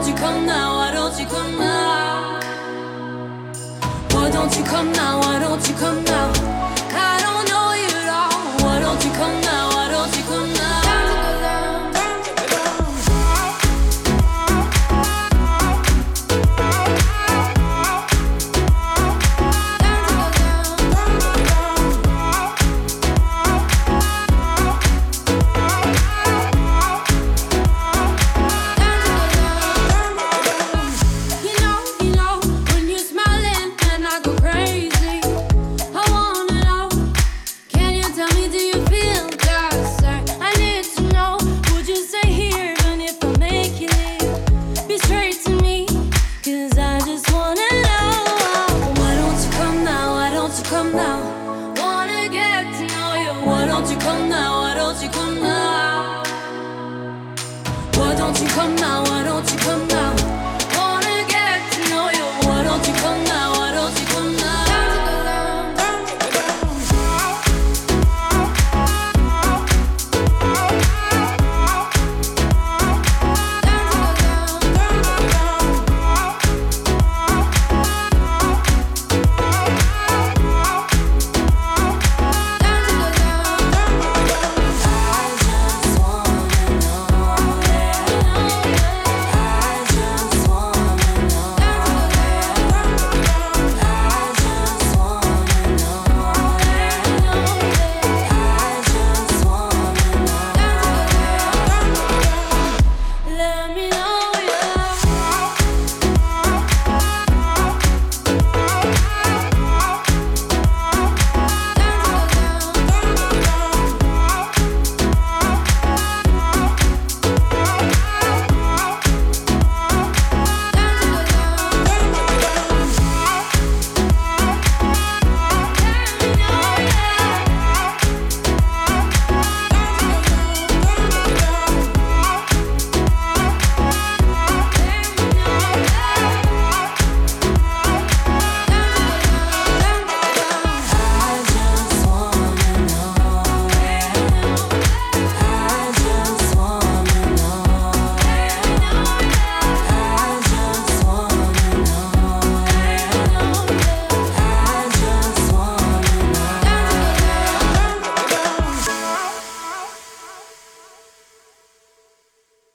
you come now? Why don't you come now? Why don't you come now? Why don't you come now? I don't know you at all. Why don't you come now? Why don't you come now? Come now, wanna get to know you. Why don't you come now? Why don't you come now? Why don't you come now? Why don't you come now?